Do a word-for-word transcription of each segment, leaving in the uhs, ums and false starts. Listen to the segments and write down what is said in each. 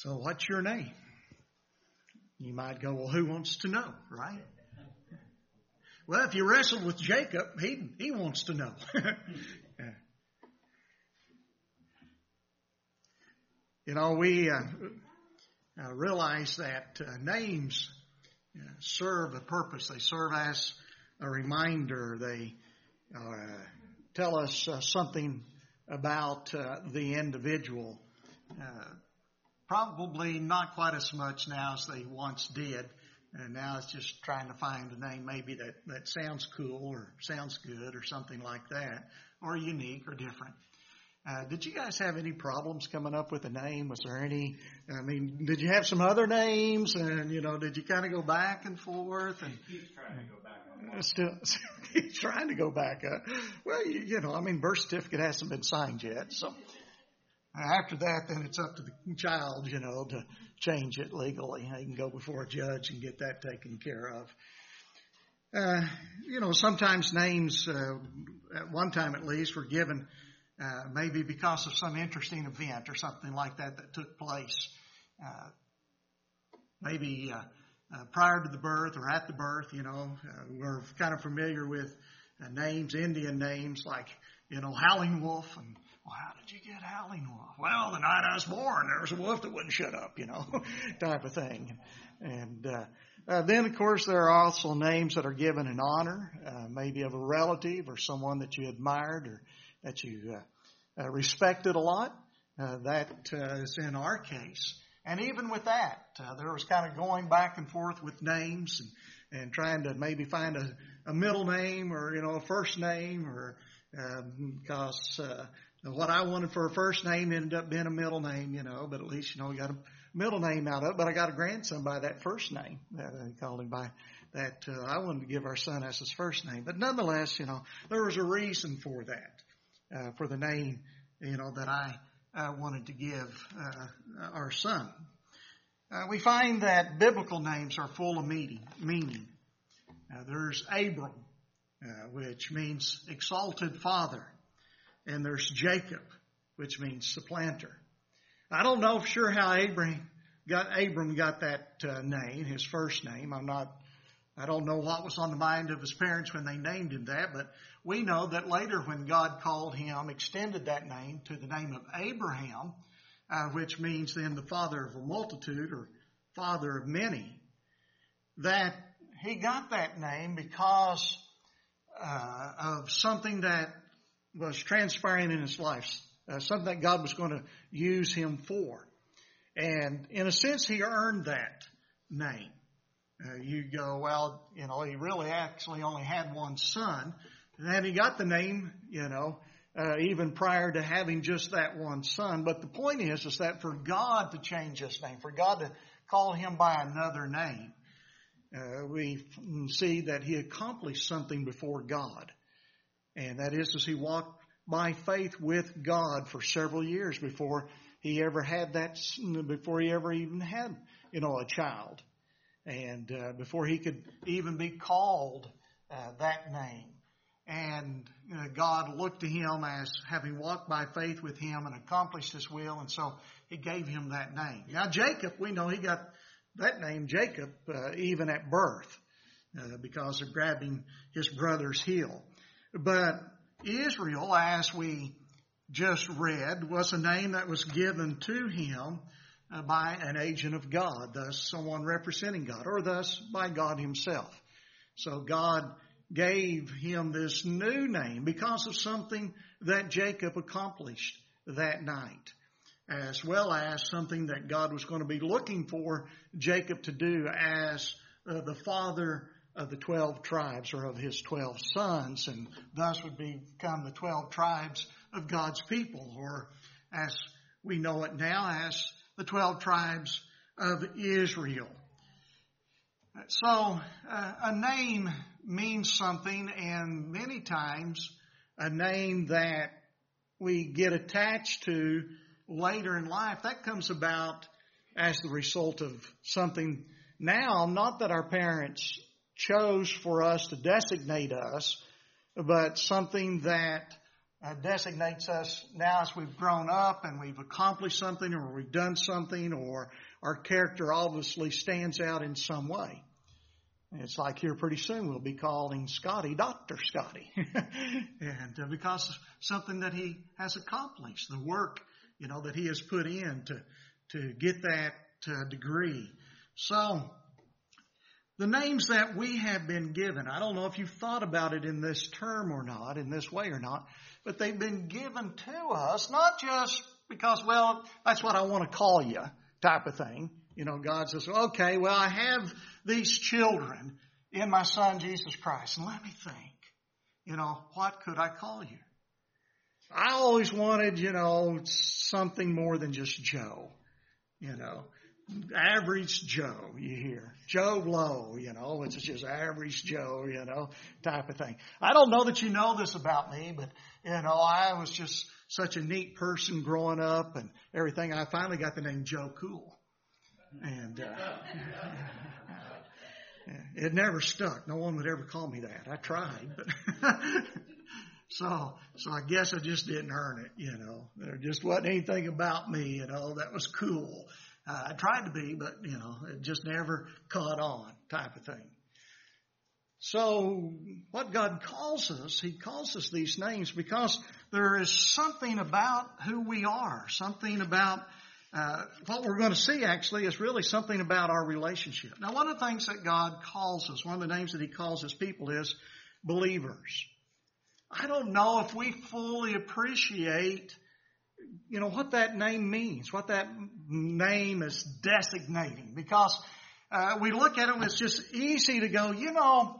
So what's your name? You might go, well, who wants to know, right? Well, if you wrestled with Jacob, he he wants to know. You know, we uh, uh, realize that uh, names uh, serve a purpose. They serve as a reminder. They uh, tell us uh, something about uh, the individual. Uh, probably not quite as much now as they once did. And now it's just trying to find a name maybe that, that sounds cool or sounds good or something like that, or unique or different. Uh, did you guys have any problems coming up with a name? Was there any, I mean, did you have some other names? And, you know, did you kind of go back and forth? And He's trying to go back on that. Still, he's trying to go back. Uh, well, you, you know, I mean, birth certificate hasn't been signed yet. So after that, then it's up to the child, you know, to change it legally. They can go before a judge and get that taken care of. Uh, you know, sometimes names, uh, at one time at least, were given Uh, maybe because of some interesting event or something like that that took place. Uh, maybe uh, uh, prior to the birth or at the birth, you know, uh, we're kind of familiar with uh, names, Indian names like, you know, Howling Wolf. And, well, how did you get Howling Wolf? Well, the night I was born, there was a wolf that wouldn't shut up, you know, type of thing. And uh, uh, then, of course, there are also names that are given in honor, uh, maybe of a relative or someone that you admired or that you uh, uh, respected a lot. Uh, that uh, is in our case. And even with that, uh, there was kind of going back and forth with names and, and trying to maybe find a, a middle name or, you know, a first name or um, because uh, what I wanted for a first name ended up being a middle name, you know, but at least, you know, we got a middle name out of it. But I got a grandson by that first name. Uh, they called him by that. Uh, I wanted to give our son as his first name. But nonetheless, you know, there was a reason for that. Uh, for the name, you know, that I uh, wanted to give uh, our son. Uh, we find that biblical names are full of meaning. meaning. Uh, there's Abram, uh, which means exalted father. And there's Jacob, which means supplanter. I don't know for sure how Abram got, Abram got that uh, name, his first name. I'm not I don't know what was on the mind of his parents when they named him that, but we know that later when God called him, extended that name to the name of Abraham, uh, which means then the father of a multitude or father of many, that he got that name because uh, of something that was transpiring in his life, uh, something that God was going to use him for. And in a sense, he earned that name. Uh, you go, well, you know, he really actually only had one son. And then he got the name, you know, uh, even prior to having just that one son. But the point is, is that for God to change his name, for God to call him by another name, uh, we see that he accomplished something before God. And that is, as he walked by faith with God for several years before he ever had that, before he ever even had, you know, a child. And uh, before he could even be called uh, that name. And you know, God looked to him as having walked by faith with him and accomplished his will, and so he gave him that name. Now Jacob, we know he got that name Jacob uh, even at birth uh, because of grabbing his brother's heel. But Israel, as we just read, was a name that was given to him Uh, by an agent of God, thus someone representing God, or thus by God himself. So God gave him this new name because of something that Jacob accomplished that night, as well as something that God was going to be looking for Jacob to do as uh, the father of the twelve tribes, or of his twelve sons, and thus would become the twelve tribes of God's people, or as we know it now as the twelve tribes of Israel. So uh, a name means something, and many times a name that we get attached to later in life, that comes about as the result of something now, not that our parents chose for us to designate us, but something that uh, designates us now as we've grown up and we've accomplished something or we've done something or our character obviously stands out in some way. It's like here pretty soon we'll be calling Scotty Doctor Scotty. and uh, because of something that he has accomplished, the work, you know, that he has put in to, to get that uh, degree. So, the names that we have been given, I don't know if you've thought about it in this term or not, in this way or not, but they've been given to us, not just because, well, that's what I want to call you type of thing. You know, God says, okay, well, I have these children in my Son, Jesus Christ. And let me think, you know, what could I call you? I always wanted, you know, something more than just Joe, you know. Average Joe, you hear. Joe Blow, you know, it's just average Joe, you know, type of thing. I don't know that you know this about me, but, you know, I was just such a neat person growing up and everything. I finally got the name Joe Cool. And uh, it never stuck. No one would ever call me that. I tried, but so so I guess I just didn't earn it, you know. There just wasn't anything about me, you know, that was cool. Uh, I tried to be, but, you know, it just never caught on type of thing. So what God calls us, He calls us these names because there is something about who we are, something about uh, what we're going to see actually is really something about our relationship. Now, one of the things that God calls us, one of the names that He calls His people is believers. I don't know if we fully appreciate, you know, what that name means, what that name is designating, because uh, we look at it and it's just easy to go, you know,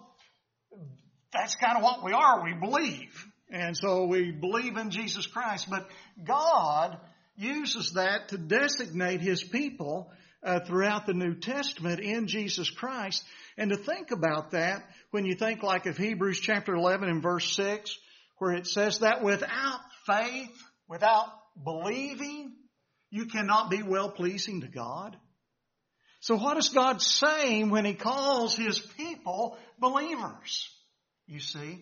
that's kind of what we are. We believe. And so we believe in Jesus Christ. But God uses that to designate His people uh, throughout the New Testament in Jesus Christ. And to think about that, when you think like of Hebrews chapter eleven and verse six, where it says that without faith, without believing, you cannot be well-pleasing to God. So what is God saying when He calls His people believers? You see,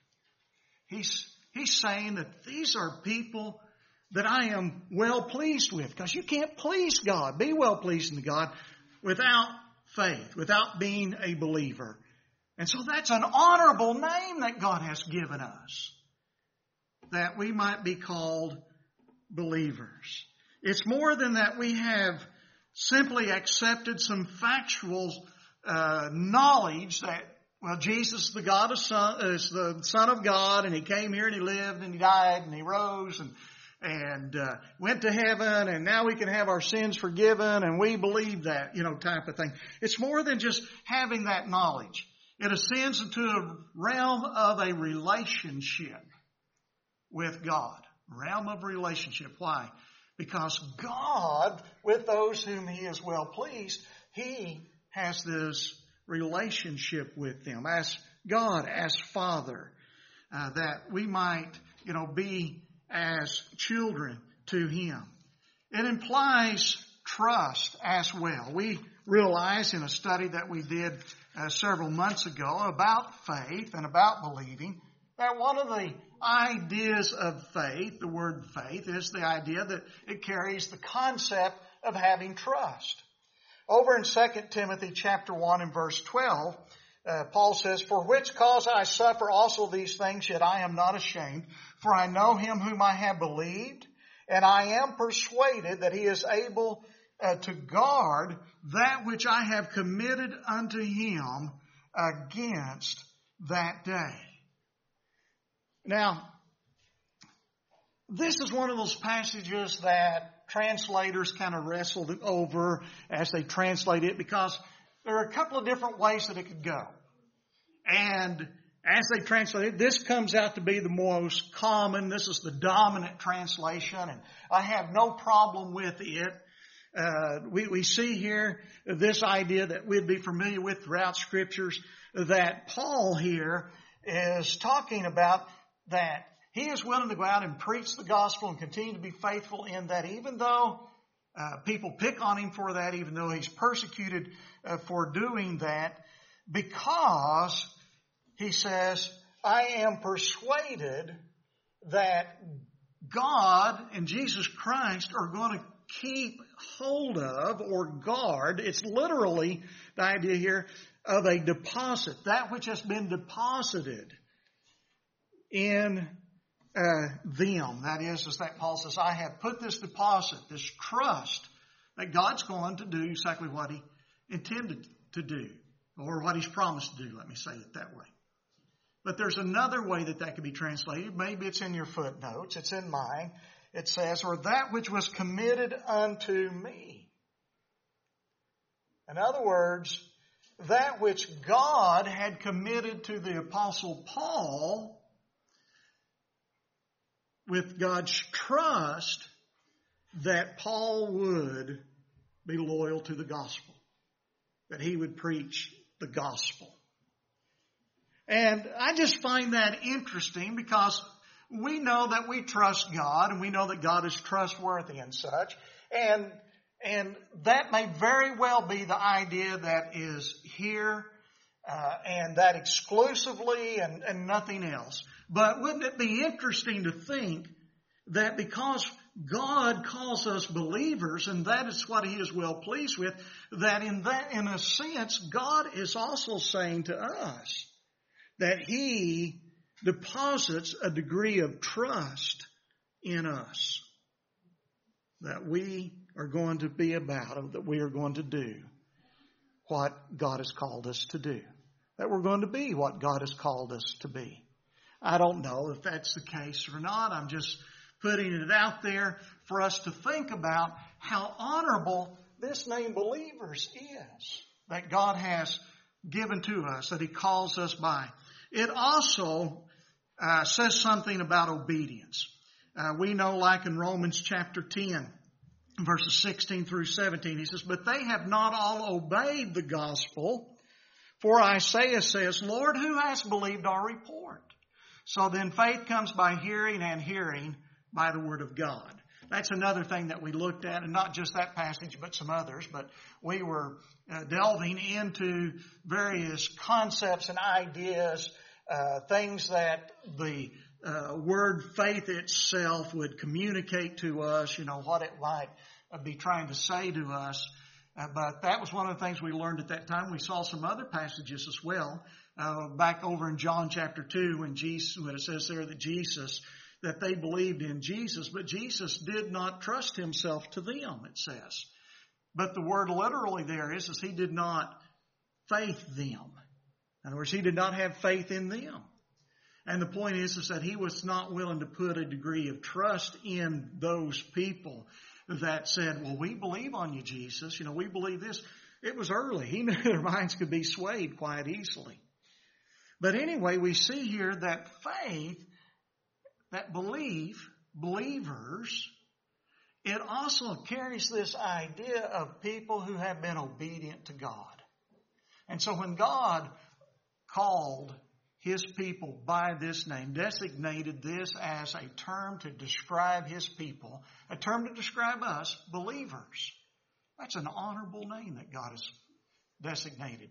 He's, He's saying that these are people that I am well-pleased with, because you can't please God, be well-pleasing to God without faith, without being a believer. And so that's an honorable name that God has given us, that we might be called believers. It's more than that we have simply accepted some factual uh, knowledge that, well, Jesus, the God of Son, is the Son of God, and He came here and He lived and He died and He rose and and uh, went to heaven, and now we can have our sins forgiven, and we believe that, you know, type of thing. It's more than just having that knowledge. It ascends into a realm of a relationship with God. Realm of relationship. Why? Because God, with those whom He is well pleased, He has this relationship with them as God, as Father, uh, that we might, you know, be as children to Him. It implies trust as well. We realized in a study that we did uh, several months ago about faith and about believing, that one of the ideas of faith, the word faith, is the idea that it carries the concept of having trust. Over in Second Timothy chapter one and verse twelve, uh, Paul says, "For which cause I suffer also these things, yet I am not ashamed. For I know Him whom I have believed, and I am persuaded that He is able uh, to guard that which I have committed unto Him against that day." Now, this is one of those passages that translators kind of wrestled over as they translate it, because there are a couple of different ways that it could go. And as they translate it, this comes out to be the most common. This is the dominant translation, and I have no problem with it. Uh, we, we see here this idea that we'd be familiar with throughout Scriptures, that Paul here is talking about that he is willing to go out and preach the gospel and continue to be faithful in that, even though uh, people pick on him for that, even though he's persecuted uh, for doing that, because he says, I am persuaded that God and Jesus Christ are going to keep hold of or guard. It's literally the idea here of a deposit, that which has been deposited in uh, them. That is, as that Paul says, I have put this deposit, this trust, that God's going to do exactly what He intended to do, or what He's promised to do, let me say it that way. But there's another way that that could be translated. Maybe it's in your footnotes. It's in mine. It says, or that which was committed unto me. In other words, that which God had committed to the Apostle Paul with God's trust that Paul would be loyal to the gospel, that he would preach the gospel. And I just find that interesting because we know that we trust God and we know that God is trustworthy and such. And, and that may very well be the idea that is here uh, and that exclusively and, and nothing else. But wouldn't it be interesting to think that because God calls us believers, and that is what He is well pleased with, that in that, in a sense, God is also saying to us that He deposits a degree of trust in us, that we are going to be about, that we are going to do what God has called us to do, that we're going to be what God has called us to be. I don't know if that's the case or not. I'm just putting it out there for us to think about how honorable this name believers is that God has given to us, that He calls us by. It also uh, says something about obedience. Uh, we know, like in Romans chapter ten, verses sixteen through seventeen, he says, but they have not all obeyed the gospel. For Isaiah says, Lord, who has believed our report? So then faith comes by hearing, and hearing by the word of God. That's another thing that we looked at, and not just that passage, but some others. But we were uh, delving into various concepts and ideas, uh, things that the uh, word faith itself would communicate to us, you know, what it might uh, be trying to say to us. Uh, but that was one of the things we learned at that time. We saw some other passages as well. Uh, back over in John chapter two, when Jesus, when it says there that Jesus, that they believed in Jesus, but Jesus did not trust Himself to them, it says. But the word literally there is, is He did not faith them. In other words, He did not have faith in them. And the point is, is that He was not willing to put a degree of trust in those people that said, well, we believe on you, Jesus. You know, we believe this. It was early. He knew their minds could be swayed quite easily. But anyway, we see here that faith, that belief, believers, it also carries this idea of people who have been obedient to God. And so when God called His people by this name, designated this as a term to describe His people, a term to describe us, believers, that's an honorable name that God has designated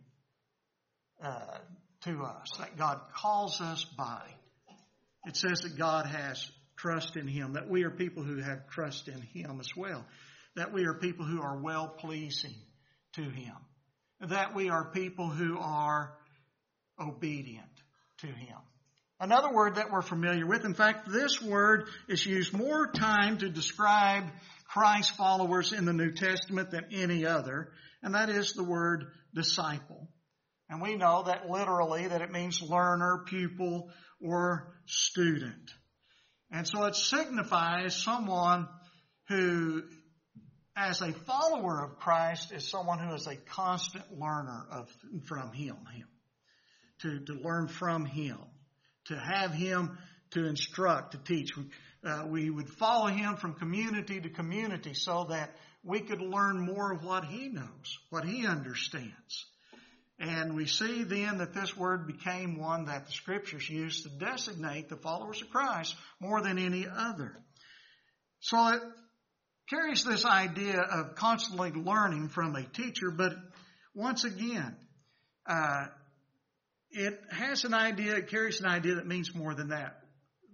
uh, to us, that God calls us by. It says that God has trust in Him, that we are people who have trust in Him as well, that we are people who are well-pleasing to Him, that we are people who are obedient to Him. Another word that we're familiar with, in fact, this word is used more time to describe Christ's followers in the New Testament than any other, and that is the word disciple. And we know that literally that it means learner, pupil, or student. And so it signifies someone who, as a follower of Christ, is someone who is a constant learner of from Him, him to, to learn from Him, to have Him to instruct, to teach. Uh, we would follow Him from community to community so that we could learn more of what He knows, what He understands. And we see then that this word became one that the Scriptures used to designate the followers of Christ more than any other. So it carries this idea of constantly learning from a teacher, but once again, uh, it has an idea, it carries an idea that means more than that.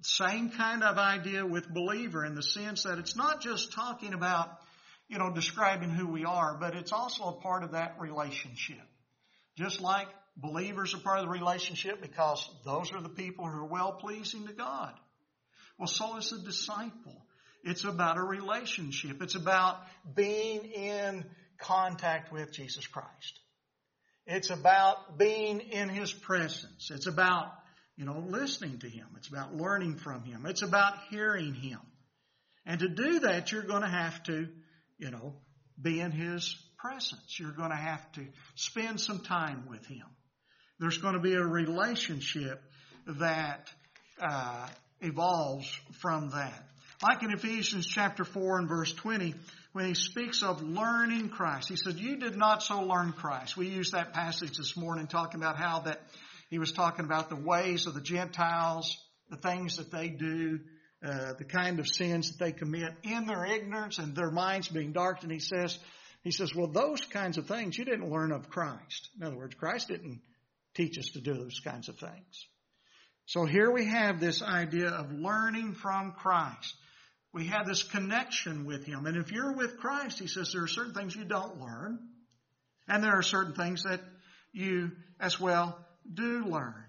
same kind of idea with believer in the sense that it's not just talking about, you know, describing who we are, but it's also a part of that relationship. Just like believers are part of the relationship because those are the people who are well-pleasing to God. Well, so is a disciple. It's about a relationship. It's about being in contact with Jesus Christ. It's about being in His presence. It's about, you know, listening to Him. It's about learning from Him. It's about hearing Him. And to do that, you're going to have to, you know, be in His presence. You're going to have to spend some time with Him. There's going to be a relationship that uh, evolves from that. Like in Ephesians chapter four and verse twenty, when he speaks of learning Christ, he said, you did not so learn Christ. We used that passage this morning talking about how that he was talking about the ways of the Gentiles, the things that they do, uh, the kind of sins that they commit in their ignorance and their minds being darkened. He says, he says, well, those kinds of things you didn't learn of Christ. In other words, Christ didn't teach us to do those kinds of things. So here we have this idea of learning from Christ. We have this connection with Him. And if you're with Christ, he says there are certain things you don't learn. And there are certain things that you as well do learn.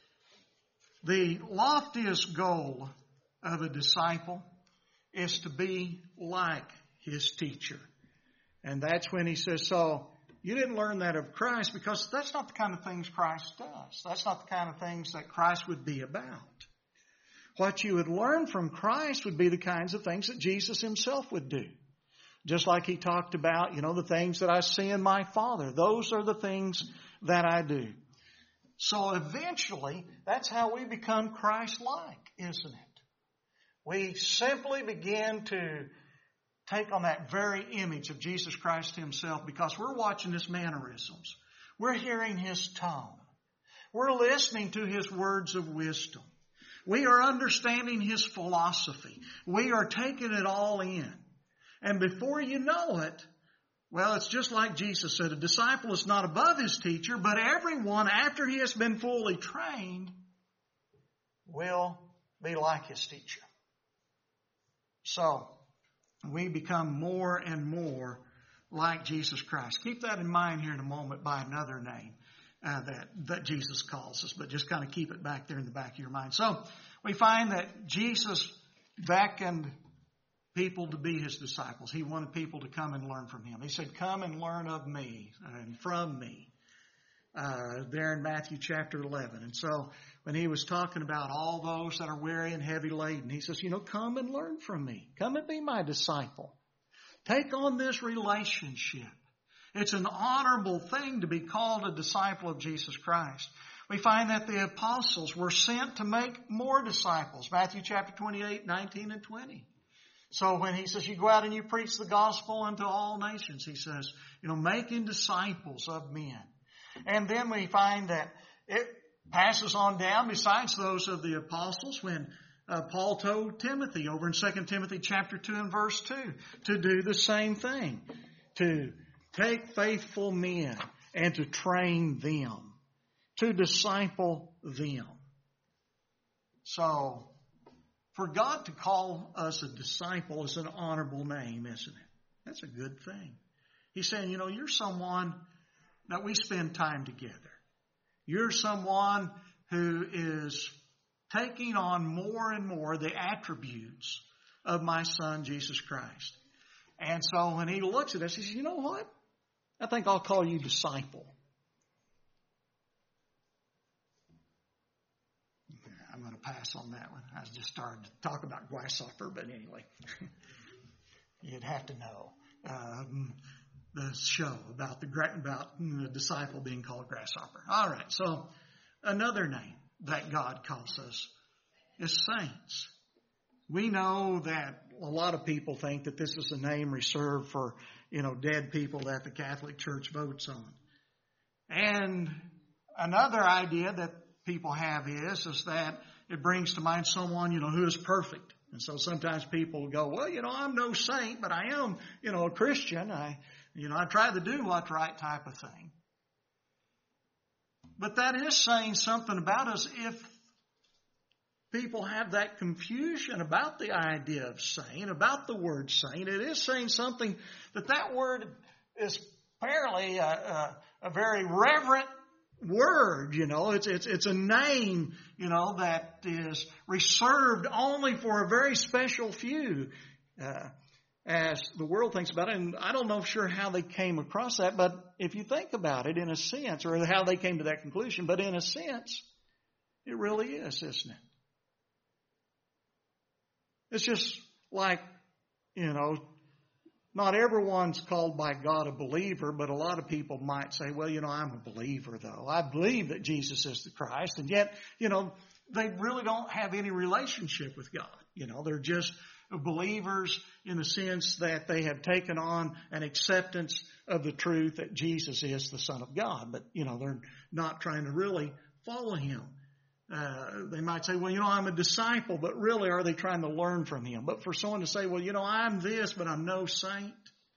The loftiest goal of a disciple is to be like his teacher. And that's when he says, so you didn't learn that of Christ because that's not the kind of things Christ does. That's not the kind of things that Christ would be about. What you would learn from Christ would be the kinds of things that Jesus Himself would do. Just like He talked about, you know, the things that I see in my Father. Those are the things that I do. So eventually, that's how we become Christ-like, isn't it? We simply begin to take on that very image of Jesus Christ Himself because we're watching His mannerisms. We're hearing His tone. We're listening to His words of wisdom. We are understanding His philosophy. We are taking it all in. And before you know it, well, it's just like Jesus said, a disciple is not above his teacher, but everyone, after he has been fully trained, will be like his teacher. So, we become more and more like Jesus Christ. Keep that in mind here in a moment by another name. Uh, that, that Jesus calls us, but just kind of keep it back there in the back of your mind. So we find that Jesus beckoned people to be His disciples. He wanted people to come and learn from Him. He said, come and learn of me and from me. Uh, there in Matthew chapter eleven. And so when He was talking about all those that are weary and heavy laden, He says, you know, come and learn from me. Come and be my disciple. Take on this relationship. It's an honorable thing to be called a disciple of Jesus Christ. We find that the apostles were sent to make more disciples. Matthew chapter twenty-eight, nineteen and twenty. So when He says, you go out and you preach the gospel unto all nations, He says, you know, making disciples of men. And then we find that it passes on down besides those of the apostles when uh, Paul told Timothy over in Second Timothy chapter two and verse two to do the same thing. To take faithful men and to train them, to disciple them. So, for God to call us a disciple is an honorable name, isn't it? That's a good thing. He's saying, you know, you're someone that we spend time together. You're someone who is taking on more and more the attributes of my Son, Jesus Christ. And so when He looks at us, He says, you know what? I think I'll call you disciple. I'm going to pass on that one. I just started to talk about grasshopper, but anyway, you'd have to know um, the show about the about the disciple being called grasshopper. All right, so another name that God calls us is saints. We know that a lot of people think that this is a name reserved for, you know, dead people that the Catholic Church votes on. And another idea that people have is, is that it brings to mind someone, you know, who is perfect. And so sometimes people go, well, you know, I'm no saint, but I am, you know, a Christian. I, you know, I try to do what's right type of thing. But that is saying something about us if people have that confusion about the idea of saint, about the word saint. It is saying something that that word is apparently a, a, a very reverent word, you know. It's, it's, it's a name, you know, that is reserved only for a very special few, uh, as the world thinks about it. And I don't know sure how they came across that, but if you think about it in a sense, or how they came to that conclusion, but in a sense, it really is, isn't it? It's just like, you know, not everyone's called by God a believer, but a lot of people might say, well, you know, I'm a believer, though. I believe that Jesus is the Christ. And yet, you know, they really don't have any relationship with God. You know, they're just believers in the sense that they have taken on an acceptance of the truth that Jesus is the Son of God. But, you know, they're not trying to really follow Him. Uh, they might say, well, you know, I'm a disciple, but really are they trying to learn from Him? But for someone to say, well, you know, I'm this, but I'm no saint,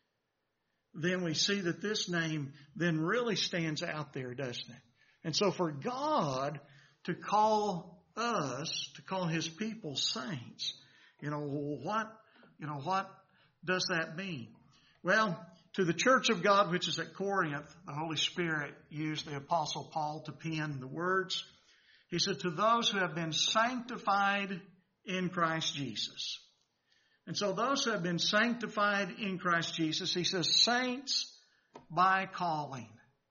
then we see that this name then really stands out there, doesn't it? And so for God to call us, to call His people saints, you know, what, you know, what does that mean? Well, to the church of God, which is at Corinth, the Holy Spirit used the Apostle Paul to pen the words. He said, to those who have been sanctified in Christ Jesus. And so those who have been sanctified in Christ Jesus, he says, saints by calling.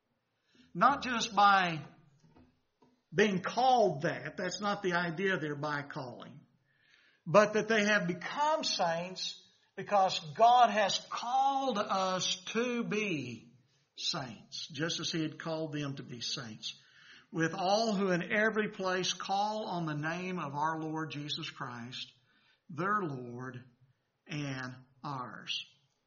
Not just by being called that. That's not the idea there, by calling. But that they have become saints because God has called us to be saints, just as He had called them to be saints. With all who in every place call on the name of our Lord Jesus Christ, their Lord and ours.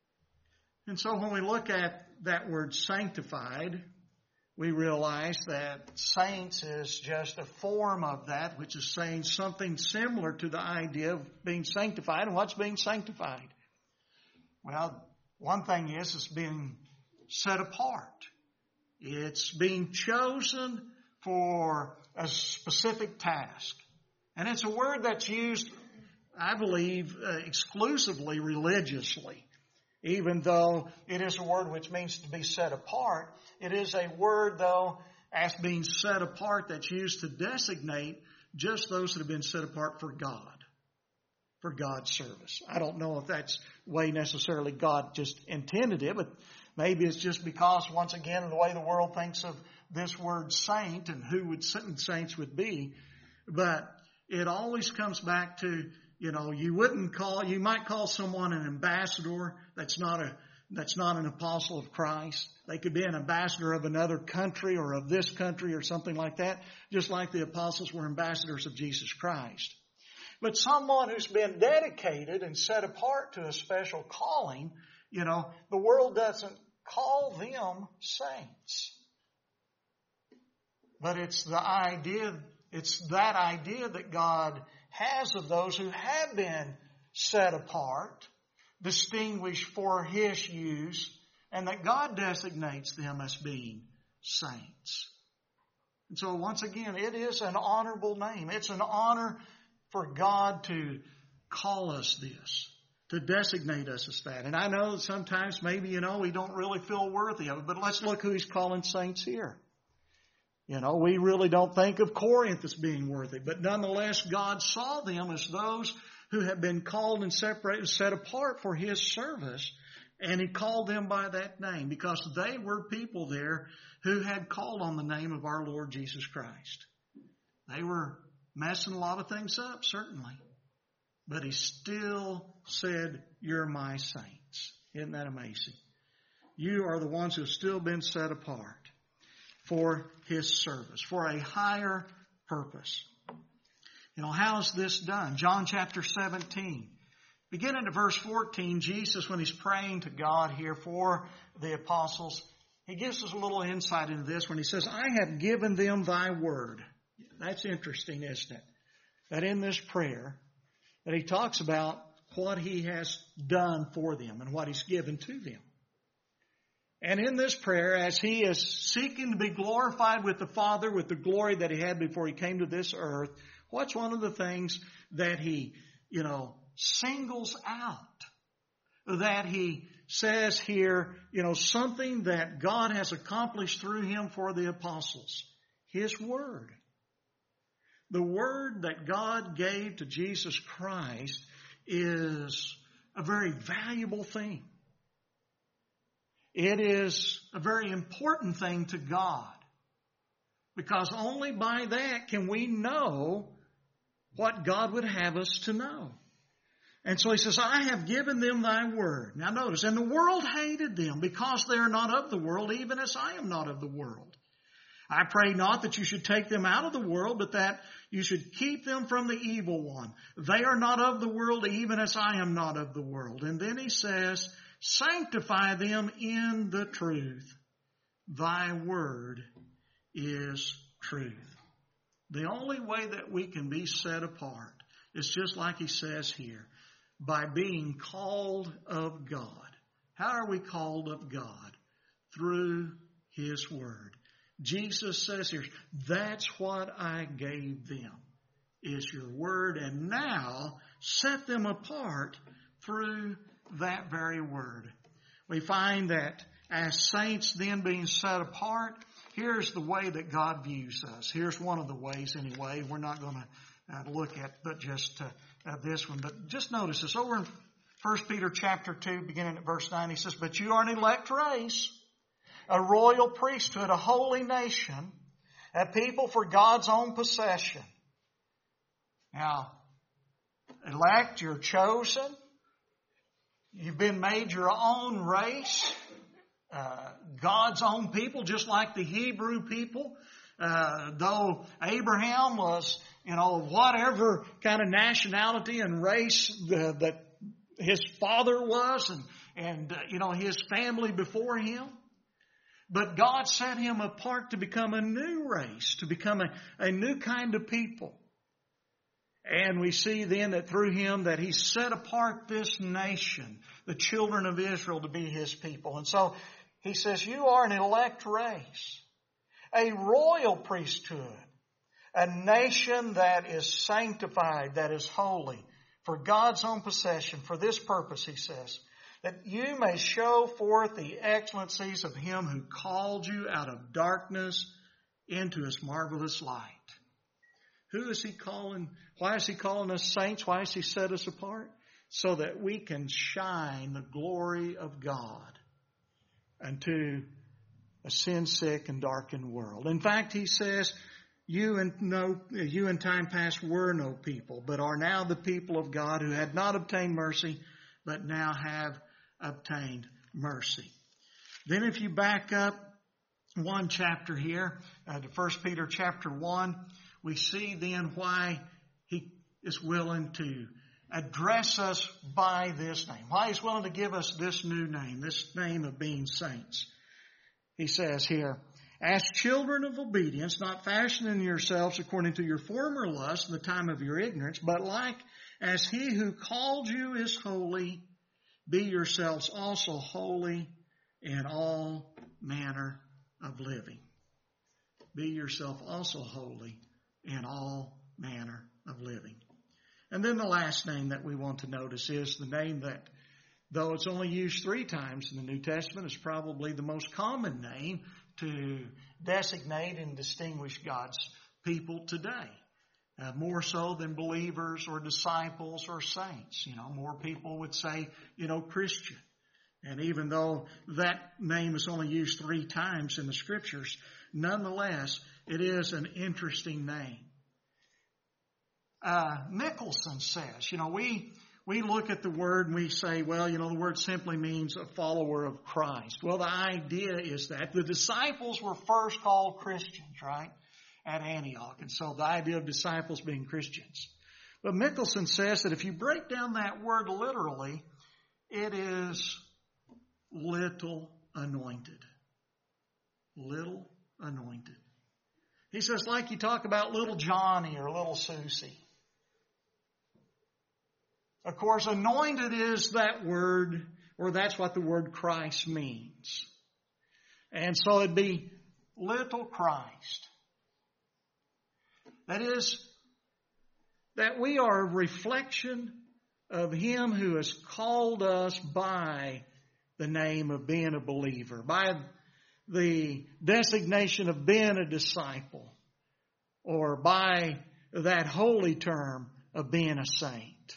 And so when we look at that word sanctified, we realize that saints is just a form of that, which is saying something similar to the idea of being sanctified. And what's being sanctified? Well, one thing is it's being set apart. It's being chosen for a specific task. And it's a word that's used, I believe, uh, exclusively religiously. Even though it is a word which means to be set apart, it is a word, though, as being set apart that's used to designate just those that have been set apart for God, for God's service. I don't know if that's the way necessarily God just intended it, but maybe it's just because, once again, the way the world thinks of this word saint and who would saints would be. But it always comes back to, you know, you wouldn't call, you might call someone an ambassador. That's not a, that's not an apostle of Christ. They could be an ambassador of another country or of this country or something like that, just like the apostles were ambassadors of Jesus Christ. But someone who's been dedicated and set apart to a special calling, you know, the world doesn't call them saints. But it's the idea, it's that idea that God has of those who have been set apart, distinguished for His use, and that God designates them as being saints. And so once again, it is an honorable name. It's an honor for God to call us this, to designate us as that. And I know that sometimes maybe, you know, we don't really feel worthy of it, but let's look who He's calling saints here. You know, we really don't think of Corinth as being worthy, but nonetheless, God saw them as those who have been called and separated, set apart for His service, and He called them by that name because they were people there who had called on the name of our Lord Jesus Christ. They were messing a lot of things up, certainly, but He still said, you're my saints. Isn't that amazing? You are the ones who have still been set apart for His service, for a higher purpose. You know, how is this done? John chapter seventeen. Beginning at verse fourteen, Jesus, when He's praying to God here for the apostles, He gives us a little insight into this when He says, I have given them Thy word. That's interesting, isn't it? That in this prayer, that He talks about what He has done for them and what He's given to them. And in this prayer, as He is seeking to be glorified with the Father, with the glory that He had before He came to this earth, What's one of the things that he, you know, singles out? That he says here, you know, something that God has accomplished through him for the apostles. His Word. The Word that God gave to Jesus Christ is a very valuable thing. It is a very important thing to God. Because only by that can we know what God would have us to know. And so he says, I have given them thy word. Now notice, and the world hated them because they are not of the world, even as I am not of the world. I pray not that you should take them out of the world, but that you should keep them from the evil one. They are not of the world, even as I am not of the world. And then he says, sanctify them in the truth. Thy word is truth. The only way that we can be set apart is just like he says here, by being called of God. How are we called of God? Through his word. Jesus says here, that's what I gave them, is your word, and now set them apart through that very word. We find that as saints then being set apart, here's the way that God views us. Here's one of the ways anyway. We're not going to uh, look at but just uh, uh, this one. But just notice this. Over in First Peter chapter two, beginning at verse nine, he says, but you are an elect race, a royal priesthood, a holy nation, a people for God's own possession. Now, elect, you're chosen. You've been made your own race. Uh, God's own people, just like the Hebrew people. Uh, though Abraham was, you know, whatever kind of nationality and race uh, that his father was and, and uh, you know, his family before him. But God set him apart to become a new race, to become a, a new kind of people. And we see then that through him that he set apart this nation, the children of Israel, to be his people. And so he says, you are an elect race, a royal priesthood, a nation that is sanctified, that is holy, for God's own possession. For this purpose, he says, that you may show forth the excellencies of him who called you out of darkness into his marvelous light. Who is he calling? Why is he calling us saints? Why has he set us apart? So that we can shine the glory of God unto a sin-sick and darkened world. In fact, he says, you in, no, you in time past were no people, but are now the people of God, who had not obtained mercy, but now have obtained mercy. Then if you back up one chapter here, uh, to First Peter chapter one, we see then why he is willing to address us by this name. Why he's willing to give us this new name, this name of being saints. He says here, as children of obedience, not fashioning yourselves according to your former lust in the time of your ignorance, but like as he who called you is holy, be yourselves also holy in all manner of living. Be yourself also holy in all manner of living. And then the last name that we want to notice is the name that, though it's only used three times in the New Testament, is probably the most common name to designate and distinguish God's people today. Uh, more so than believers or disciples or saints. You know, more people would say, you know, Christian. And even though that name is only used three times in the Scriptures, nonetheless, it is an interesting name. Uh, Mickelson says, you know, we we look at the word and we say, well, you know, the word simply means a follower of Christ. Well, the idea is that the disciples were first called Christians, right, at Antioch. And so the idea of disciples being Christians. But Mickelson says that if you break down that word literally, it is little anointed. Little anointed. He says, like you talk about little Johnny or little Susie. Of course, anointed is that word, or that's what the word Christ means. And so it'd be little Christ. That is, that we are a reflection of Him who has called us by the name of being a believer, by the designation of being a disciple, or by that holy term of being a saint.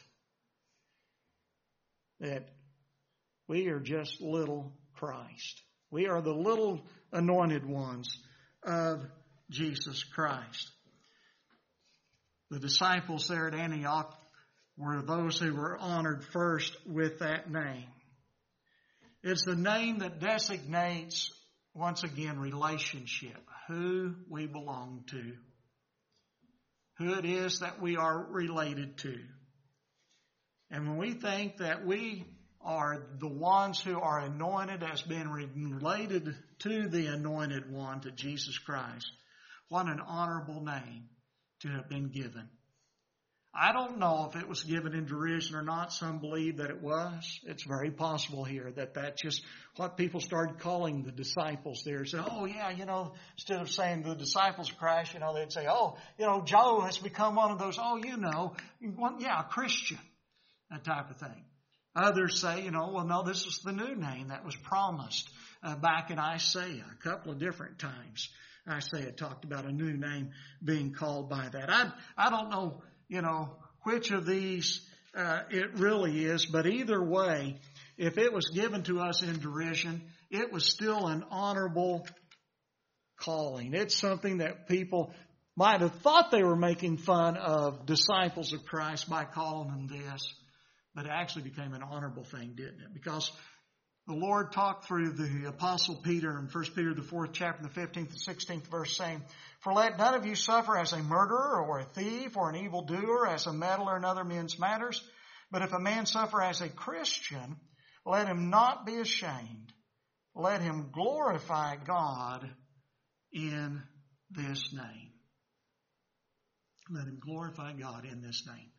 That we are just little Christ. We are the little anointed ones of Jesus Christ. The disciples there at Antioch were those who were honored first with that name. It's the name that designates, once again, relationship, who we belong to, who it is that we are related to. And when we think that we are the ones who are anointed as being related to the anointed one, to Jesus Christ, what an honorable name to have been given. I don't know if it was given in derision or not. Some believe that it was. It's very possible here that that's just what people started calling the disciples there. So, oh yeah, you know, instead of saying the disciples of Christ, you know, they'd say, oh, you know, Joe has become one of those, oh, you know, yeah, a Christian, that type of thing. Others say, you know, well, no, this is the new name that was promised uh, back in Isaiah a couple of different times. Isaiah talked about a new name being called by that. I I don't know, you know, which of these uh, it really is, but either way, if it was given to us in derision, it was still an honorable calling. It's something that people might have thought they were making fun of disciples of Christ by calling them this, but it actually became an honorable thing, didn't it? Because the Lord talked through the Apostle Peter in First Peter, the fourth chapter, the fifteenth and sixteenth verse, saying, "For let none of you suffer as a murderer or a thief or an evildoer, as a meddler in other men's matters. But if a man suffer as a Christian, let him not be ashamed. Let him glorify God in this name." Let him glorify God in this name.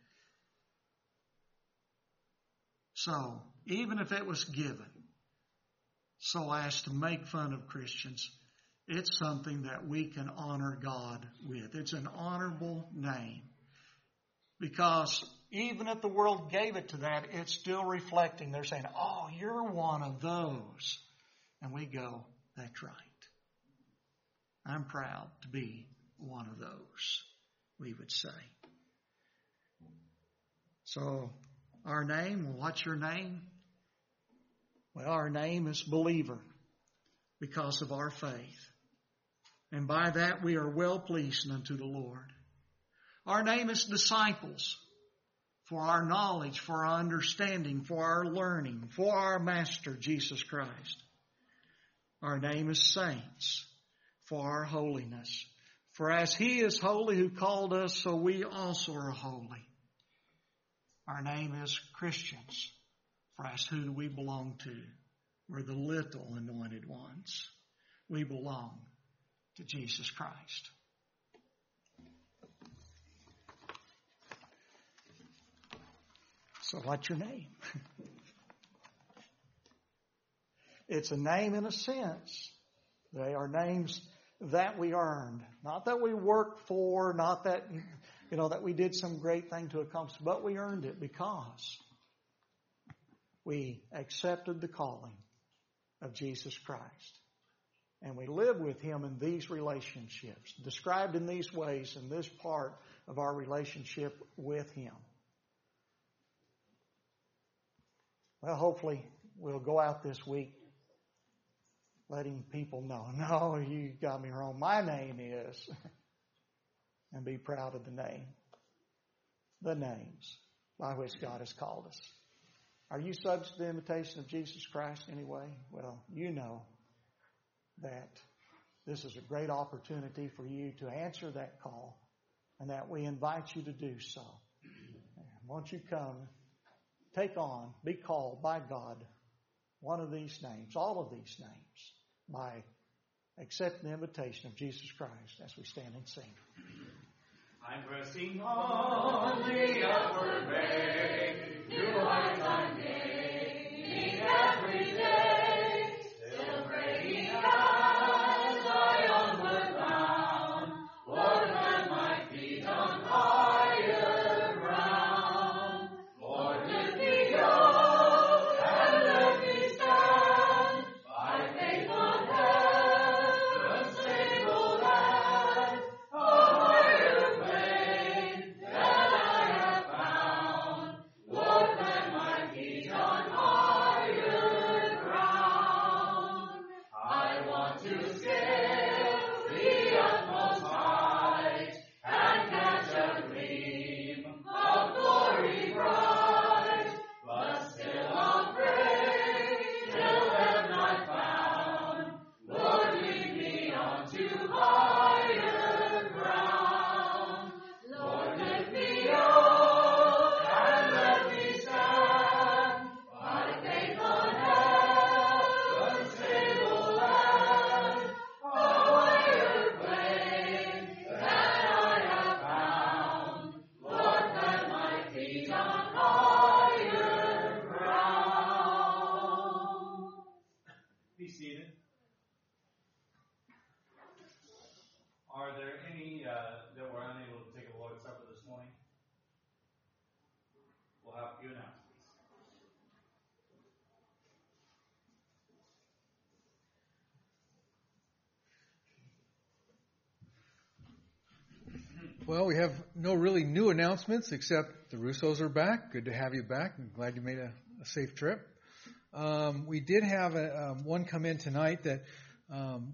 So, even if it was given so as to make fun of Christians, it's something that we can honor God with. It's an honorable name. Because even if the world gave it to that, it's still reflecting. They're saying, oh, you're one of those. And we go, that's right. I'm proud to be one of those, we would say. So, our name, well, what's your name? Well, our name is believer because of our faith. And by that we are well pleasing unto the Lord. Our name is disciples for our knowledge, for our understanding, for our learning, for our Master, Jesus Christ. Our name is saints for our holiness. For as He is holy who called us, so we also are holy. Our name is Christians. For as who do we belong to? We're the little anointed ones. We belong to Jesus Christ. So what's your name? It's a name in a sense. They are names that we earned. Not that we worked for, not that, you know, that we did some great thing to accomplish, but we earned it because we accepted the calling of Jesus Christ. And we live with Him in these relationships, described in these ways in this part of our relationship with Him. Well, hopefully we'll go out this week letting people know, no, you got me wrong. My name is, and be proud of the name, the names by which God has called us. Are you subject to the invitation of Jesus Christ anyway? Well, you know that this is a great opportunity for you to answer that call, and that we invite you to do so. Won't you come, take on, be called by God, one of these names, all of these names, by accepting the invitation of Jesus Christ as we stand and sing. I'm pressing on the upward way, new heights I'm gaining every day, still praying as I onward bound, Lord, plant my feet on higher be seated. Are there any uh, that were unable to take a Lord's Supper this morning? We'll have a few announcements. Well, we have no really new announcements except the Russos are back. Good to have you back. I'm glad you made a, a safe trip. Um, we did have a, um, one come in tonight that um,